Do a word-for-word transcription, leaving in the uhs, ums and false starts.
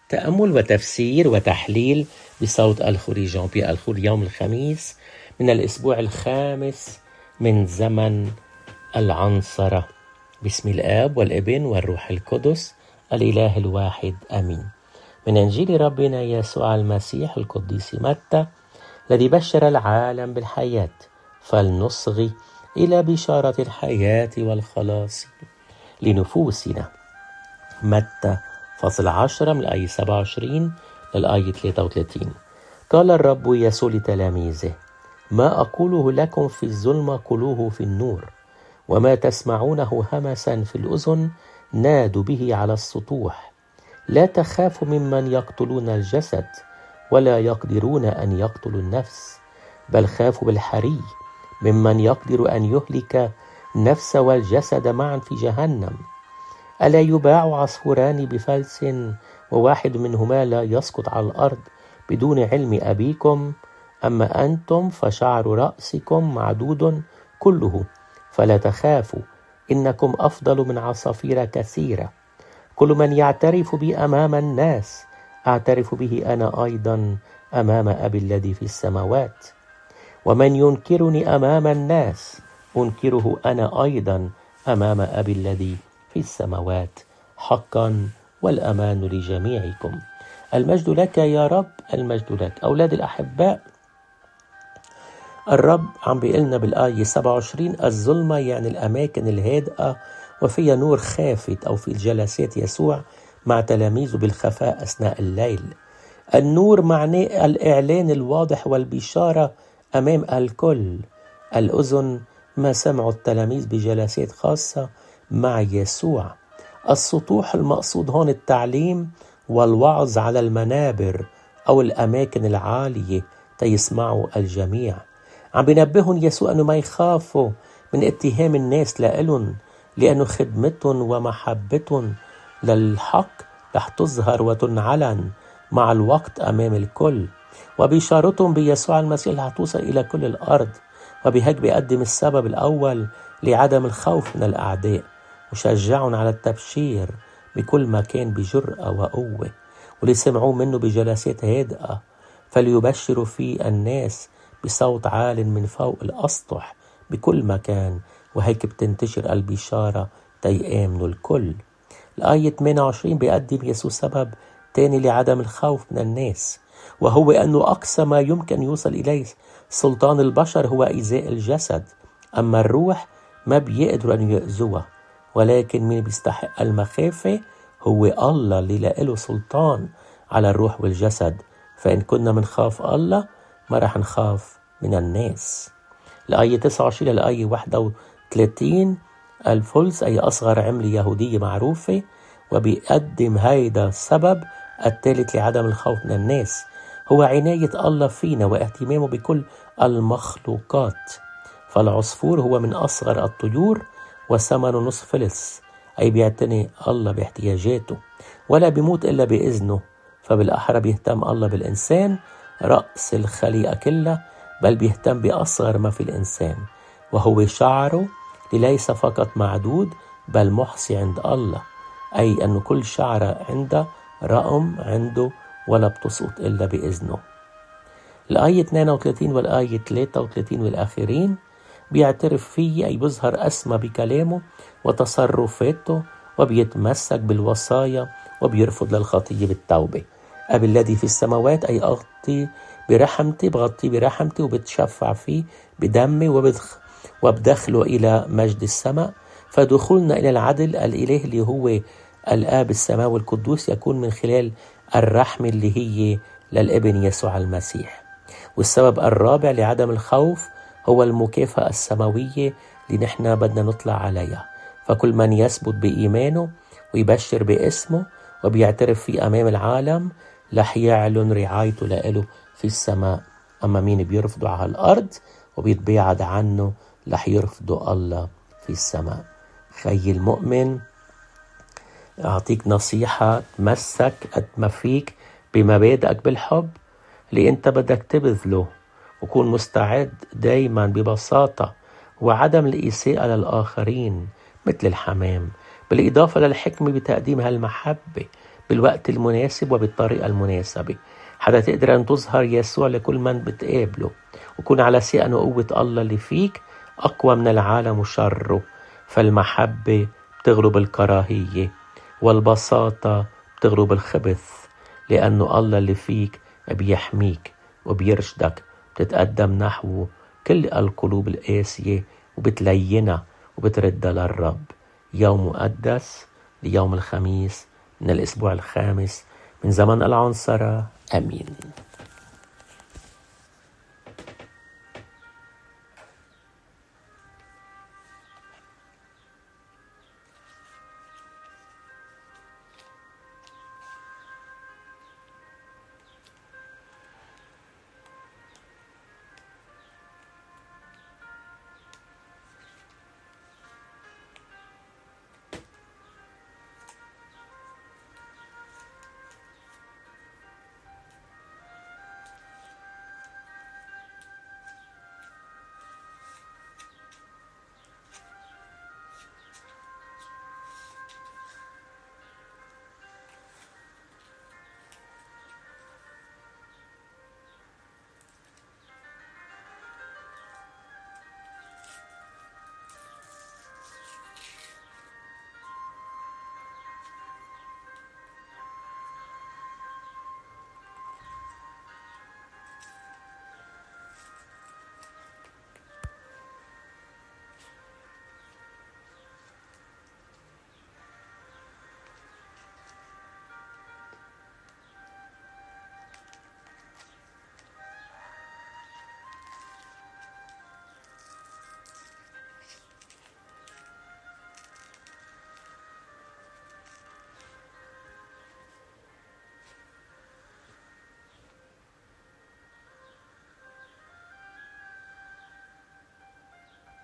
تأمل وتفسير وتحليل بصوت الخوري جان بيير الخوري يوم الخميس من الأسبوع الخامس من زمن العنصرة. باسم الآب والابن والروح القدس الإله الواحد آمين. من إنجيل ربنا يسوع المسيح القديس متى الذي بشر العالم بالحياة، فلنصغي إلى بشارة الحياة والخلاص لنفوسنا. متى فصل عشرة من الآية سبعة وعشرين للآية ثلاثة وثلاثين. قال الرب يسوع لتلاميذه: ما أقوله لكم في الظلمة قولوه في النور، وما تسمعونه همسا في الأذن نادوا به على السطوح. لا تخافوا ممن يقتلون الجسد ولا يقدرون أن يقتلوا النفس، بل خافوا بالحري ممن يقدر أن يهلك النفس والجسد معا في جهنم. ألا يباع عصفوران بفلس وواحد منهما لا يسقط على الأرض بدون علم أبيكم؟ أما أنتم فشعر رأسكم معدود كله، فلا تخافوا، إنكم أفضل من عصافير كثيرة. كل من يعترف بي أمام الناس أعترف به أنا أيضا أمام أبي الذي في السماوات، ومن ينكرني أمام الناس أنكره أنا أيضا أمام أبي الذي في السماوات. حقا والأمان لجميعكم. المجد لك يا رب، المجد لك. أولاد الأحباء، الرب عم بيقلنا بالآية سبعة وعشرين الظلمة يعني الأماكن الهادئة وفيها نور خافت، أو في جلسات يسوع مع تلاميذه بالخفاء أثناء الليل. النور معناه الإعلان الواضح والبشارة أمام الكل. الأذن ما سمعوا التلاميذ بجلسات خاصة مع يسوع. السطوح المقصود هون التعليم والوعظ على المنابر أو الأماكن العالية تيسمعوا الجميع. عم بينبههم يسوع أنه ما يخافوا من اتهام الناس لإلهم، لأنه خدمتهم ومحبتهم للحق رح تظهر وتنعلن مع الوقت أمام الكل. وبشارتهم بيسوع المسيح رح توصل إلى كل الأرض. وبهيك بيقدم السبب الأول لعدم الخوف من الأعداء، وشجعهم على التبشير بكل مكان بجرأة وقوة. واللي سمعوه منه بجلسات هادئة فليبشروا فيه الناس بصوت عال من فوق الأسطح بكل مكان، وهيك بتنتشر البشارة تيآمنوا الكل. الآية ثمانية وعشرين بيقدم يسوع سبب تاني لعدم الخوف من الناس، وهو أنه أقصى ما يمكن يوصل إليه سلطان البشر هو إيذاء الجسد، أما الروح ما بيقدروا أن يؤذوها. ولكن من بيستحق المخافة هو الله اللي له سلطان على الروح والجسد. فإن كنا منخاف الله ما رح نخاف من الناس. الآية تسعة وعشرين للآية واحد وثلاثين الفلس أي أصغر عملة يهودية معروفة، وبيقدم هيدا السبب الثالث لعدم الخوف من الناس هو عناية الله فينا واهتمامه بكل المخلوقات. فالعصفور هو من أصغر الطيور وثمنه نصف فلس، أي بيعتني الله باحتياجاته ولا بيموت إلا بإذنه. فبالأحرى بيهتم الله بالإنسان رأس الخليقة كلها، بل بيهتم بأصغر ما في الإنسان، وهو شعره ليس فقط معدود بل محصي عند الله، أي أن كل شعرة عنده رقم عنده ولا بتسقط إلا بإذنه. الآية اثنين وثلاثين والآية ثلاثة وثلاثين والآخرين بيعترف فيه، أي بيظهر أسمى بكلامه وتصرفاته، وبيتمسك بالوصايا وبيرفض للخطية بالتوبة. أبي الذي في السماوات أي أغطي برحمتي بغطي برحمتي وبتشفع فيه بدمي وبدخ وبدخله إلى مجد السماء. فدخولنا إلى العدل الإله اللي هو الآب السماوي القدوس يكون من خلال الرحمة اللي هي للابن يسوع المسيح. والسبب الرابع لعدم الخوف هو المكافأة السماوية اللي نحن بدنا نطلع عليها. فكل من يثبت بإيمانه ويبشر باسمه وبيعترف في أمام العالم رح يعلن رعايته لإله في السماء. أما مين بيرفضه على الأرض وبيتباعد عنه رح يرفضه الله في السماء. خي المؤمن، أعطيك نصيحة تمسك قد ما فيك بمبادئك بالحب اللي أنت بدك تبذله، وكون مستعد دايما ببساطة وعدم الإساءة للآخرين مثل الحمام، بالإضافة للحكمة بتقديم هالمحبة بالوقت المناسب وبالطريقة المناسبة، حتى تقدر أن تظهر يسوع لكل من بتقابله، وكون على ثقة أن قوة الله اللي فيك أقوى من العالم وشره. فالمحبة بتغلب الكراهية، والبساطة بتغلب الخبث، لأنه الله اللي فيك بيحميك وبيرشدك. بتتقدم نحو كل القلوب القاسية وبتلينها وبتردها للرب. يوم مقدس ليوم الخميس من الأسبوع الخامس من زمن العنصرة. أمين.